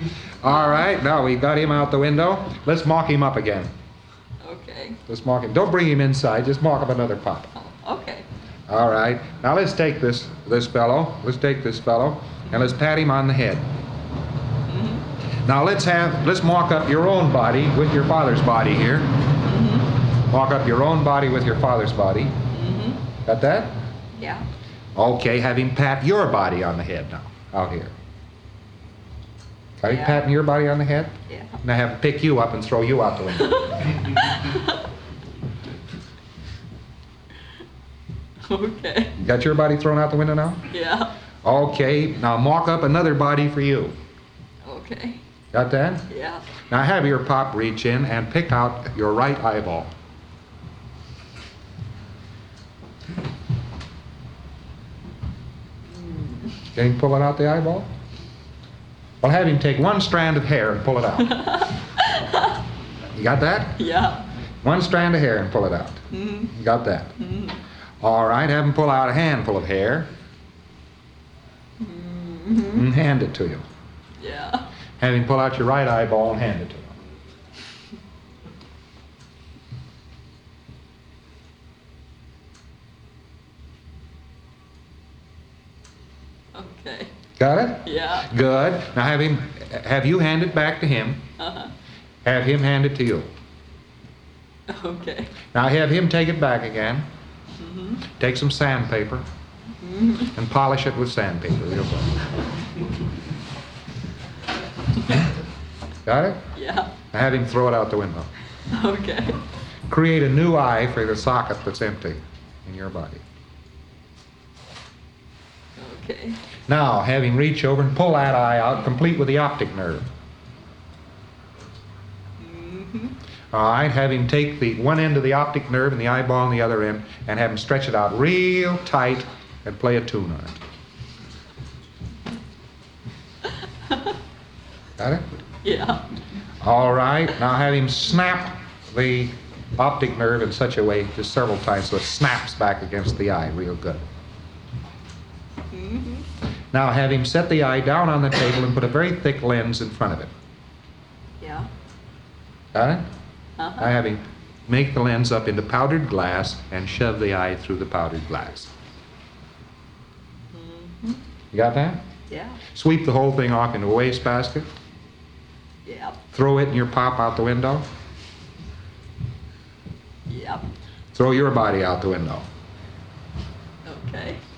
All right, now we got him out the window. Let's mock him up again. Okay. Let's mock him. Don't bring him inside. Just mock up another pop. Oh, okay. All right. Now let's take this fellow. Let's take this fellow, and let's pat him on the head. Mm-hmm. Now let's mock up your own body with your father's body here. Mm-hmm. Mock up your own body with your father's body. Mm-hmm. Got that? Yeah. Okay. Have him pat your body on the head now. Out here. Got him Yeah. patting your body on the head? Yeah. Now have him pick you up and throw you out the window. Okay. Got your body thrown out the window now? Yeah. Okay, now mock up another body for you. Okay. Got that? Yeah. Now have your pop reach in and pick out your right eyeball. Can you pull it out the eyeball? Well, have him take one strand of hair and pull it out. You got that? Yeah. One strand of hair and pull it out. Mm-hmm. You got that? Mm-hmm. All right, have him pull out a handful of hair Mm-hmm. and hand it to you. Yeah. Have him pull out your right eyeball and hand it to him. Okay. Got it? Yeah. Good. Now have you hand it back to him. Uh-huh. Have him hand it to you. Okay. Now have him take it back again. Mm-hmm. Take some sandpaper Mm-hmm. and polish it with sandpaper real good. Got it? Yeah. Now have him throw it out the window. Okay. Create a new eye for the socket that's empty in your body. Okay. Now have him reach over and pull that eye out complete with the optic nerve. Mm-hmm. All right, have him take the one end of the optic nerve and the eyeball on the other end and have him stretch it out real tight and play a tune on it. Got it? Yeah. All right, now have him snap the optic nerve in such a way just several times so it snaps back against the eye real good. Mm-hmm. Now have him set the eye down on the table and put a very thick lens in front of it. Yeah. Got it? Uh-huh. Now have him make the lens up into powdered glass and shove the eye through the powdered glass. Mm-hmm. You got that? Yeah. Sweep the whole thing off into a wastebasket. Yeah. Throw it in your pop out the window. Yeah. Throw your body out the window. Okay.